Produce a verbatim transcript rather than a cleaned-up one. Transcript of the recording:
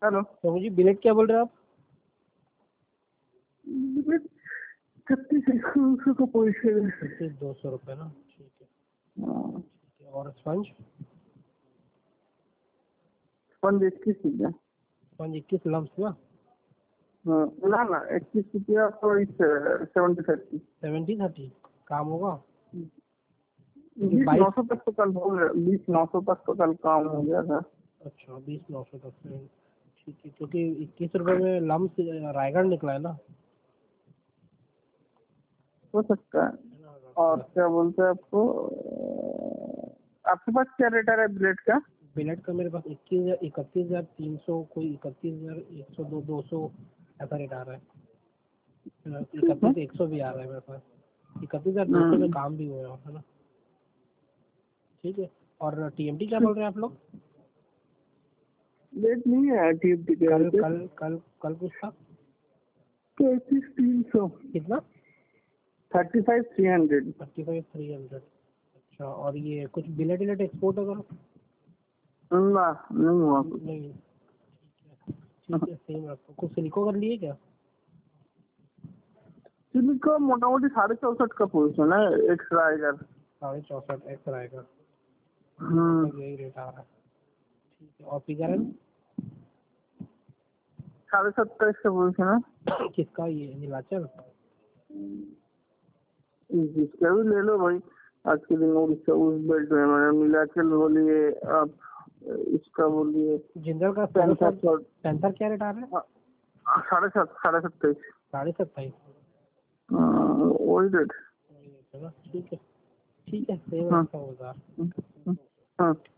Hello तो मुझे bill rate क्या बोल रहे हो आप? छत्तीस एक सौ का पोजिशन है। छत्तीस दो सौ रुपये ना, ठीक है। हाँ, ठीक है। और स्पंज? स्पंज इक्कीस रुपया। स्पंज इक्कीस लम्स ना? हाँ, ना ना इक्कीस रुपया तो इस सेवेंटी थर्टी सेवेंटी थर्टी काम होगा? बीस बाईस। नौ सौ तक तो कल हो गया, बीस नौ सौ तक तो कल काम हो गया था। अच्छा, बीस नौ सौ तक से, ठीक है। क्योंकि इक्कीस रुपये में लम्स रायगढ़ निकला है ना। हो सकता है। और क्या बोलते हैं आपको, आपके पास क्या रेट आ रहा है ब्लेड का? बिलेट का मेरे पास इक्कीस हजार इकतीस हजार तीन सौ, कोई इकतीस हजार एक सौ दो दो सौ ऐसा रेट आ रहा है। इकतीस एक सौ भी आ रहा है मेरे पास। इकतीस हजार दो सौ में काम भी हुआ है ना। ठीक है। और टीएमटी क्या बोल रहे हैं आप लोग? रेट नहीं है टीएमटी के कल कल कल कल कुछ था? पैंतीस तीन सौ कितना? Thirty five three hundred thirty five three hundred अच्छा। और ये कुछ बिलेट विलेट एक्सपोर्ट होगा? ना नहीं हुआ कुछ। नहीं, ठीक है, सेम रखो। कुछ सिलिको कर लिए क्या? सिलिको मोटा मोटी साढ़े चौसठ का पोजिशन है, एक रायगढ़ साढ़े चौसठ एक्स रहेगा। हम्म यही रेट आ रहा है, ठीक है। और फिगर है साढ़े सत्ताईस का पोजिशन है। किसका? ये नीलाचल? जिसका भी ले लो भाई, आज के दिन उड़ीसा उस बेल्ट में मैंने नीलाचल बोलिए, आप इसका बोलिए जिंदल का पैंसठ सौ पैंथर क्या रेट आ रहा है? साढ़े सात साढ़े सत्ताईस साढ़े सत्ताईस वही रेट। ठीक है, ठीक है, सेम हाँ रखा होगा। हाँ।